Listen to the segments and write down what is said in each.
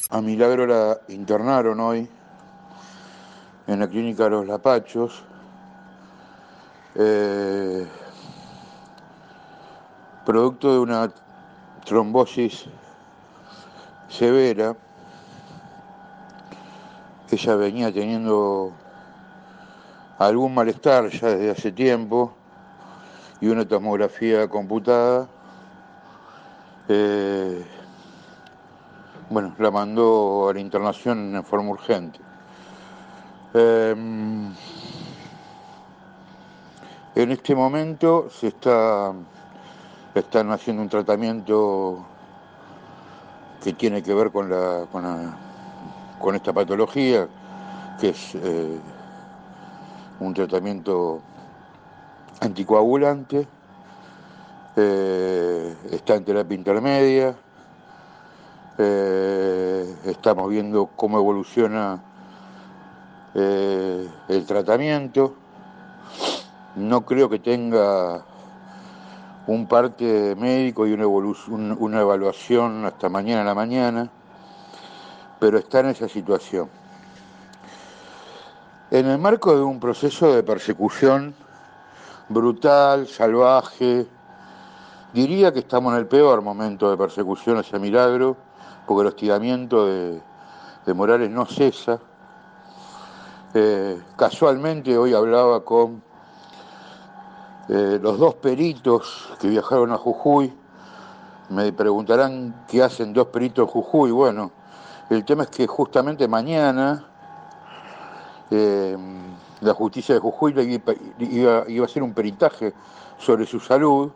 A Milagro la internaron hoy en la clínica Los Lapachos, eh, producto de una trombosis severa. Ella venía teniendo algún malestar ya desde hace tiempo y una tomografía computada. eh, la mandó a la internación en forma urgente. En este momento están haciendo un tratamiento que tiene que ver con esta patología, que es un tratamiento anticoagulante. Está en terapia intermedia. Estamos viendo cómo evoluciona el tratamiento. No creo que tenga un parte médico y una evaluación hasta mañana a la mañana, pero está en esa situación. En el marco de un proceso de persecución brutal, salvaje, diría que estamos en el peor momento de persecución hacia Milagro, porque el hostigamiento de Morales no cesa. Casualmente hoy hablaba con los dos peritos que viajaron a Jujuy. Me preguntarán qué hacen dos peritos en Jujuy. Bueno, el tema es que justamente mañana la justicia de Jujuy iba a hacer un peritaje sobre su salud,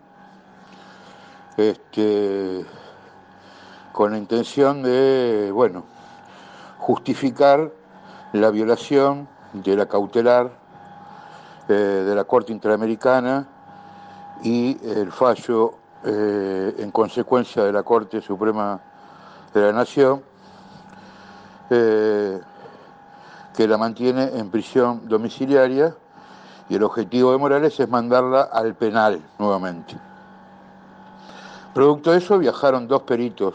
con la intención de, justificar la violación de la cautelar de la Corte Interamericana y el fallo en consecuencia de la Corte Suprema de la Nación, que la mantiene en prisión domiciliaria, y el objetivo de Morales es mandarla al penal nuevamente. Producto de eso viajaron dos peritos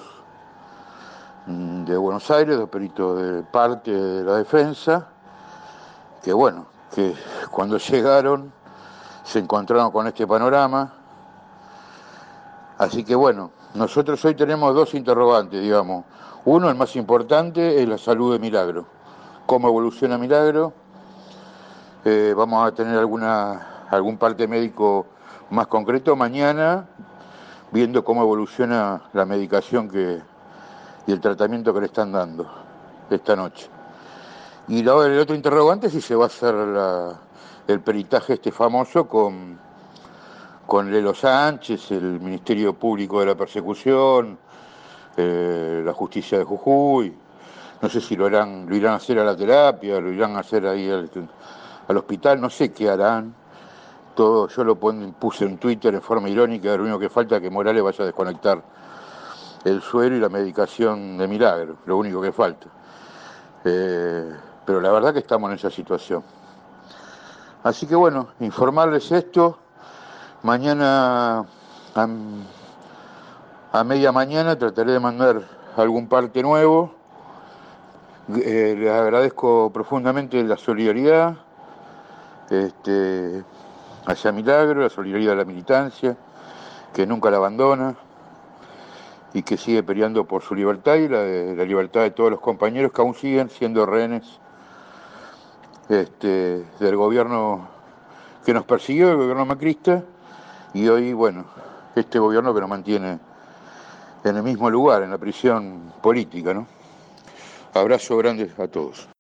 de Buenos Aires, dos peritos de parte de la defensa, que cuando llegaron se encontraron con este panorama. Así que nosotros hoy tenemos dos interrogantes, digamos. Uno, el más importante, es la salud de Milagro. ¿Cómo evoluciona Milagro? Vamos a tener algún parte médico más concreto mañana, viendo cómo evoluciona la medicación y el tratamiento que le están dando esta noche. Y el otro interrogante es si se va a hacer el peritaje este famoso con Lelo Sánchez, el Ministerio Público de la Persecución, la Justicia de Jujuy. No sé si lo irán a hacer a la terapia, lo irán a hacer ahí al hospital, no sé qué harán. Todo, yo puse en Twitter en forma irónica, lo único que falta es que Morales vaya a desconectar el suero y la medicación de Milagro, lo único que falta. Pero la verdad que estamos en esa situación. Así que informarles esto. Mañana a media mañana trataré de mandar algún parte nuevo. Les agradezco profundamente la solidaridad hacia Milagro, la solidaridad de la militancia, que nunca la abandona y que sigue peleando por su libertad y la libertad de todos los compañeros que aún siguen siendo rehenes del gobierno que nos persiguió, el gobierno macrista, y hoy, este gobierno que nos mantiene en el mismo lugar, en la prisión política, ¿no? Abrazo grande a todos.